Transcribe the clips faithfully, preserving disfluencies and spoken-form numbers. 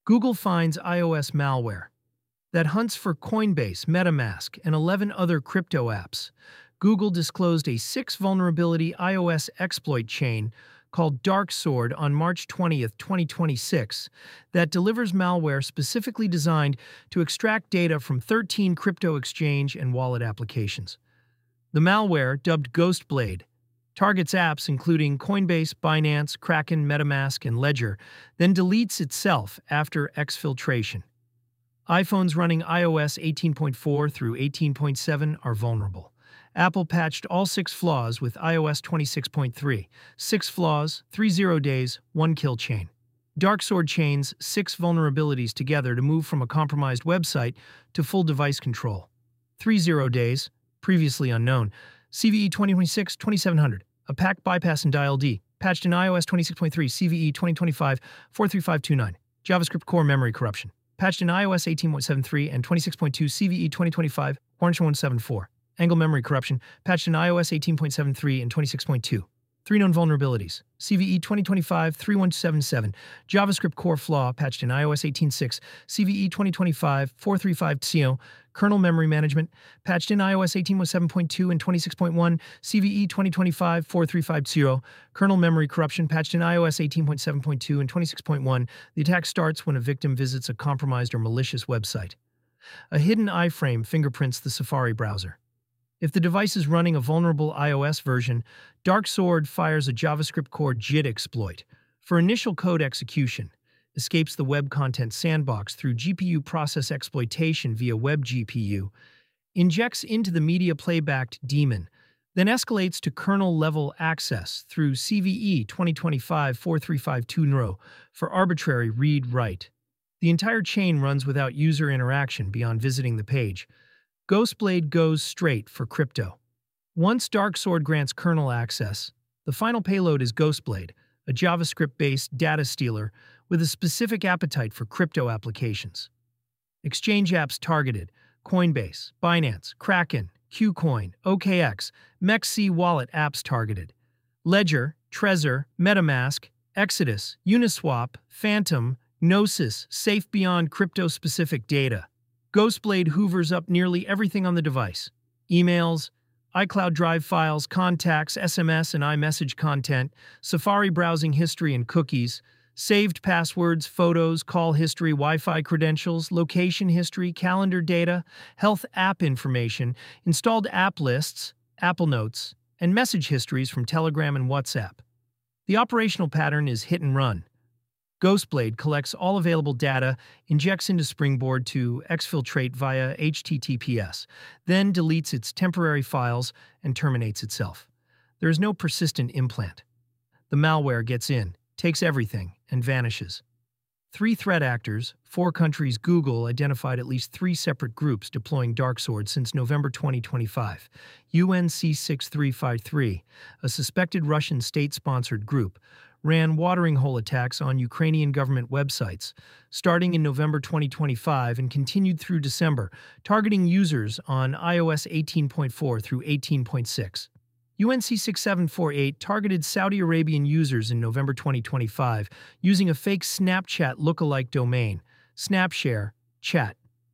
Google finds iOS malware that hunts for Coinbase, MetaMask, and eleven other crypto apps. Google disclosed a six-vulnerability iOS exploit chain called DarkSword on March twentieth, twenty twenty-six, that delivers malware specifically designed to extract data from thirteen crypto exchange and wallet applications. The malware, dubbed Ghostblade, targets apps including Coinbase, Binance, Kraken, MetaMask, and Ledger, then deletes itself after exfiltration. iPhones running iOS eighteen point four through eighteen point seven are vulnerable. Apple patched all six flaws with iOS twenty-six point three. Six flaws, three zero days, one kill chain. DarkSword chains six vulnerabilities together to move from a compromised website to full device control. Three zero days, previously unknown. C V E twenty twenty-six dash twenty-seven hundred. A pack bypass in D I L D, patched in iOS twenty-six point three. C V E twenty twenty-five dash four three five two nine. JavaScript core memory corruption, patched in iOS eighteen point seven three and twenty-six point two. C V E twenty twenty-five dash one one seven four. Angle memory corruption, patched in iOS eighteen point seven three and twenty-six point two. Three known vulnerabilities. C V E twenty twenty-five dash three one seven seven. JavaScript core flaw, patched in iOS eighteen point six. C V E twenty twenty-five dash four three five zero. Kernel memory management, patched in iOS eighteen point seven point two and twenty-six point one. C V E twenty twenty-five dash four three five zero. Kernel memory corruption, patched in iOS eighteen point seven point two and twenty-six point one. The attack starts when a victim visits a compromised or malicious website. A hidden iframe fingerprints the Safari browser. If the device is running a vulnerable iOS version, DarkSword fires a JavaScript core JIT exploit for initial code execution, escapes the web content sandbox through G P U process exploitation via WebGPU, injects into the media playback daemon, then escalates to kernel-level access through C V E twenty twenty-five dash four three five two N R O for arbitrary read-write. The entire chain runs without user interaction beyond visiting the page. Ghostblade goes straight for crypto. Once DarkSword grants kernel access, the final payload is Ghostblade, a JavaScript-based data stealer with a specific appetite for crypto applications. Exchange apps targeted: Coinbase, Binance, Kraken, KuCoin, O K X, MEXC wallet apps targeted: Ledger, Trezor, MetaMask, Exodus, Uniswap, Phantom, Gnosis, safe beyond crypto-specific data. Ghostblade hoovers up nearly everything on the device: emails, iCloud Drive files, contacts, S M S and iMessage content, Safari browsing history and cookies, saved passwords, photos, call history, Wi-Fi credentials, location history, calendar data, health app information, installed app lists, Apple Notes, and message histories from Telegram and WhatsApp. The operational pattern is hit and run. Ghostblade collects all available data, injects into Springboard to exfiltrate via H T T P S, then deletes its temporary files and terminates itself. There is no persistent implant. The malware gets in, takes everything, and vanishes. Three threat actors, four countries. Google identified at least three separate groups deploying DarkSword since November twenty twenty-five. U N C six three five three, a suspected Russian state-sponsored group, ran watering hole attacks on Ukrainian government websites, starting in November twenty twenty-five and continued through December, targeting users on iOS eighteen point four through eighteen point six. U N C six seven four eight targeted Saudi Arabian users in November twenty twenty-five using a fake Snapchat lookalike domain, Snapshare, Chat.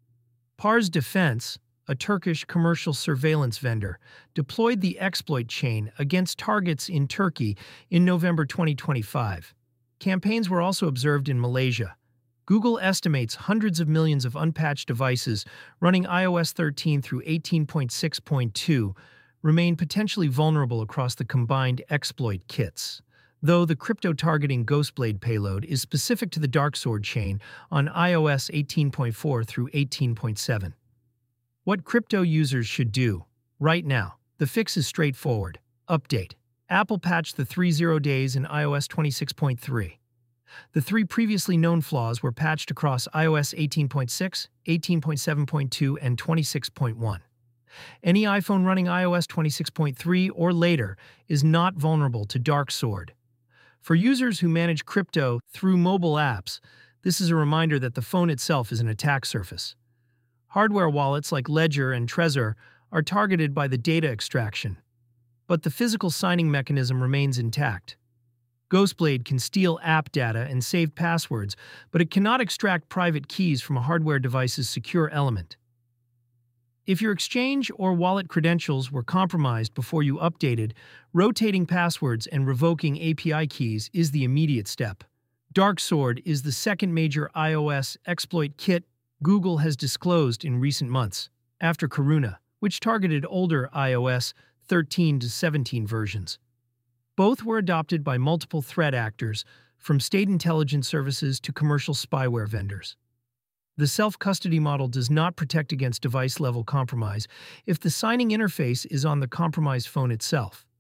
Pars Defense, a Turkish commercial surveillance vendor, deployed the exploit chain against targets in Turkey in November twenty twenty-five. Campaigns were also observed in Malaysia. Google estimates hundreds of millions of unpatched devices running iOS thirteen through eighteen point six point two remain potentially vulnerable across the combined exploit kits, though the crypto-targeting Ghostblade payload is specific to the DarkSword chain on iOS eighteen point four through eighteen point seven. What crypto users should do right now. The fix is straightforward. Update. Apple patched the three zero days in iOS twenty-six point three. The three previously known flaws were patched across iOS eighteen point six, eighteen point seven point two, and twenty-six point one. Any iPhone running iOS twenty-six point three or later is not vulnerable to DarkSword. For users who manage crypto through mobile apps, this is a reminder that the phone itself is an attack surface. Hardware wallets like Ledger and Trezor are targeted by the data extraction, but the physical signing mechanism remains intact. Ghostblade can steal app data and save passwords, but it cannot extract private keys from a hardware device's secure element. If your Exchange or wallet credentials were compromised before you updated, rotating passwords and revoking A P I keys is the immediate step. DarkSword is the second major iOS exploit kit Google has disclosed in recent months, after Coruna, which targeted older iOS thirteen to seventeen versions. Both were adopted by multiple threat actors, from state intelligence services to commercial spyware vendors. The self-custody model does not protect against device-level compromise if the signing interface is on the compromised phone itself.